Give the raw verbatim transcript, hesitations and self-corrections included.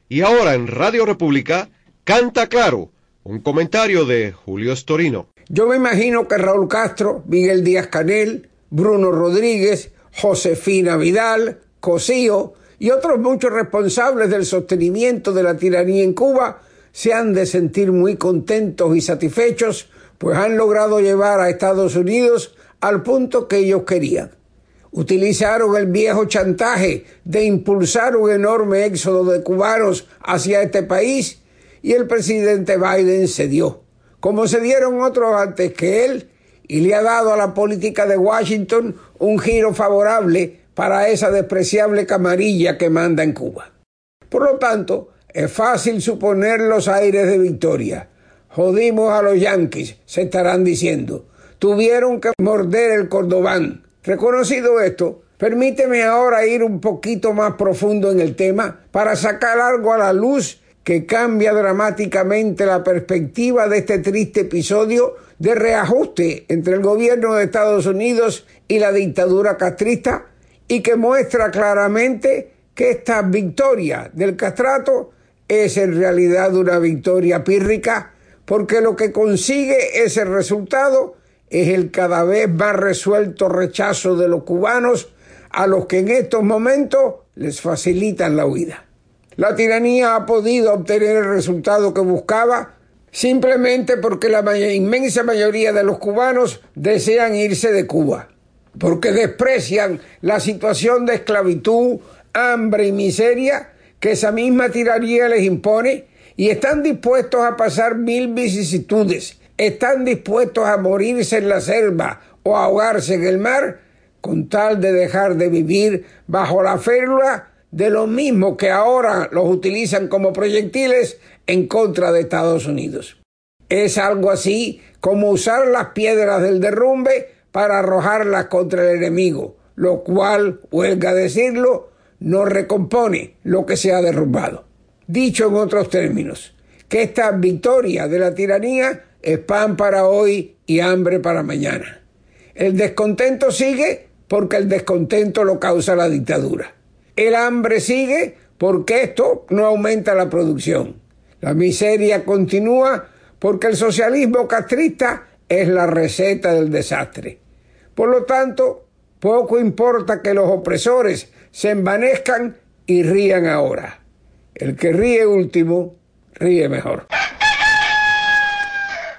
Y ahora en Radio República, Canta Claro, un comentario de Julio Storino. Yo me imagino que Raúl Castro, Miguel Díaz-Canel, Bruno Rodríguez, Josefina Vidal, Cosío y otros muchos responsables del sostenimiento de la tiranía en Cuba se han de sentir muy contentos y satisfechos, pues han logrado llevar a Estados Unidos al punto que ellos querían. Utilizaron el viejo chantaje de impulsar un enorme éxodo de cubanos hacia este país y el presidente Biden cedió, como se dieron otros antes que él, y le ha dado a la política de Washington un giro favorable para esa despreciable camarilla que manda en Cuba. Por lo tanto, es fácil suponer los aires de victoria. Jodimos a los yanquis, se estarán diciendo. Tuvieron que morder el cordobán. Reconocido esto, permíteme ahora ir un poquito más profundo en el tema para sacar algo a la luz que cambia dramáticamente la perspectiva de este triste episodio de reajuste entre el gobierno de Estados Unidos y la dictadura castrista, y que muestra claramente que esta victoria del castrato es en realidad una victoria pírrica, porque lo que consigue ese resultado es el cada vez más resuelto rechazo de los cubanos a los que en estos momentos les facilitan la huida. La tiranía ha podido obtener el resultado que buscaba simplemente porque la may- inmensa mayoría de los cubanos desean irse de Cuba, porque desprecian la situación de esclavitud, hambre y miseria que esa misma tiranía les impone, y están dispuestos a pasar mil vicisitudes, están dispuestos a morirse en la selva o a ahogarse en el mar con tal de dejar de vivir bajo la férula de los mismos que ahora los utilizan como proyectiles en contra de Estados Unidos. Es algo así como usar las piedras del derrumbe para arrojarlas contra el enemigo, lo cual, huelga decirlo, no recompone lo que se ha derrumbado. Dicho en otros términos, que esta victoria de la tiranía es pan para hoy y hambre para mañana. El descontento sigue porque el descontento lo causa la dictadura. El hambre sigue porque esto no aumenta la producción. La miseria continúa porque el socialismo castrista es la receta del desastre. Por lo tanto, poco importa que los opresores se envanezcan y rían ahora. El que ríe último, ríe mejor.